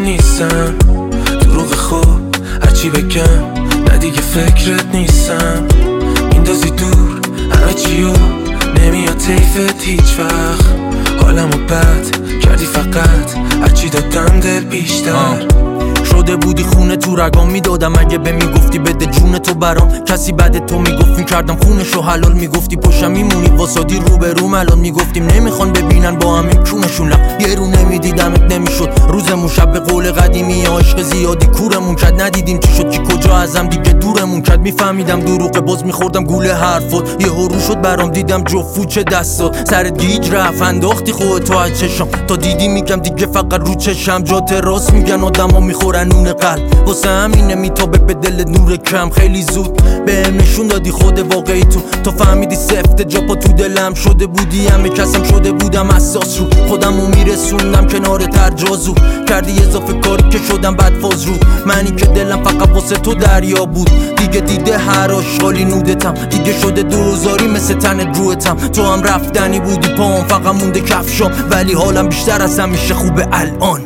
نیستم، دروغ خوب هرچی بگم نه دیگه فکرت نیستم. میندازی دور همه چیو، نمیاد طیفت هیچ وقت. حالمو بد کردی فقط هرچی دادم دل بیشتر. شده بودی خونه تو رگام میدادم اگه به میگفتی بده جون تو برام. کسی بعد تو میگفت میکردم خونشو حلال. میگفتی پشم میمونی واسادی رو به روم الان. میگفتیم نمیخوان ببینن با همه کونشون لب. یه رو نمیدیدمت نمیشد روزمون شب. به قول قدیمی عشق زیادی کورمون کرد. ندیدیم چی شد کی کجا ازم دیگه دورمون کرد. میفهمیدم دروغه باز میخوردم گوله حرفات. یه هرو شد برام دیدم جفو چه دستات. سر گیج رفت انداختی خودتو از چشم. تا دیدی میگم دیگه فقط رو چشم. جات راست میگن آدما میخورن نون قلب. واسه همینه میتابه به دل نور کم. خیلی زود بهم نشون دادی خود واقعی تو فهمیدی سفت جا پا تو دلم شده بودی. همه کسم شده بودم اساس رو خودمو میرسوندم کنار ترجازو. کردی اضافه کاری که شدم بد فاز رو منی که دلم فقط واسه تو دریا بود. دیگه دیده هر آشغالی نودتم. دیگه شده دوزاری مثل تن روتم. تو هم رفتنی بودی پام فقط مونده کفشام. ولی حالم بیشتر از همیشه خوبه الان.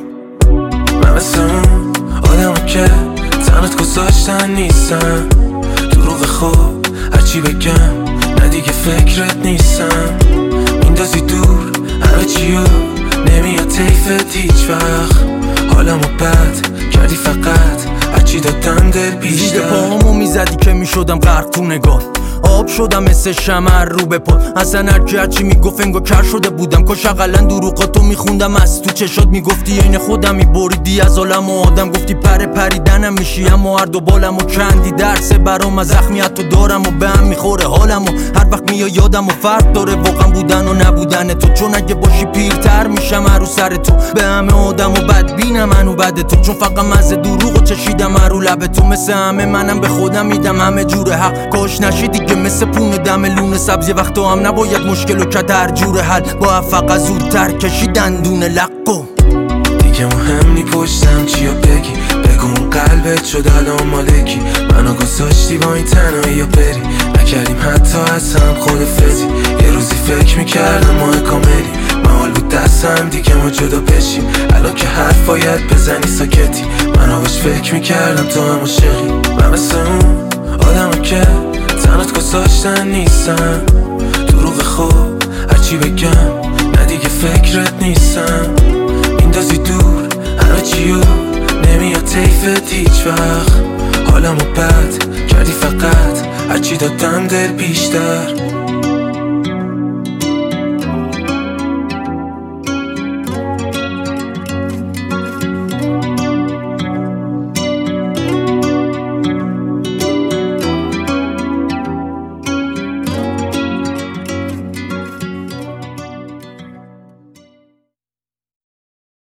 من مثل اون آدمو که تنت گذاشتن نیستم، دروغ خوب هرچی بگم نه دیگه فکرت نیستم. میندازی دور همه چیو، نمیاد طیفت هیچ وقت. حالمو بد کردی فقط هرچی دادم دل بیشتر. زیر پاهامو میزدی که میشدم غرق تو نگاه. آب شدم مثل شمع رو به پا. اصلا هرچی میگفت انگار کر شده بودم. کاش اقلا دروغاتو میخوندم از تو چشات. میگفتی عین خودم میبریدی از عالم و آدم. گفتی پریدنم میشی اما هر دو بالم و کندی. درسه برام از زخمیت رو دارم و به هم میخوره حالم. و هر وقت میاد یادم و فرق داره واقعا بودن و نبودن تو. چون اگه باشی پیرتر میشم هر رو سر تو. به همه آدم و بدبینم منو بد تو. چون فقط مزه دروغو چشیدم هر رو لب تو. مثل همه منم به خودم میدم همه جور حق. کاش نشیدی که مثل پونه دم لون سبز. یه وقتا هم نباید مشکل و کد هر جور حل. با فقط زودتر کشیدن دون لقو. دیگه مهم نی پشتم چیا بگی. بگو اون قلبت شد الان مالکی. منو گذاشتی با این تنهایی بری. نکردیم حتی از هم خدافظی. یه روزی فکر میکردم ماه کاملی. محال بود دستم دیگه ما جدا بشیم. الان که حرف باید بزنی ساکتی. من آبش فکر میکردم تو هم عاشقی. من مثل اون آدمو که تنت گذاشتن نیستم، دروغ خوب هرچی بگم نه دیگه فکرت نیستم. میندازی دور همه چیو، نمیاد طیفت هیچ وقت. حالمو بد کردی فقط هرچی دادم دل بیشتر.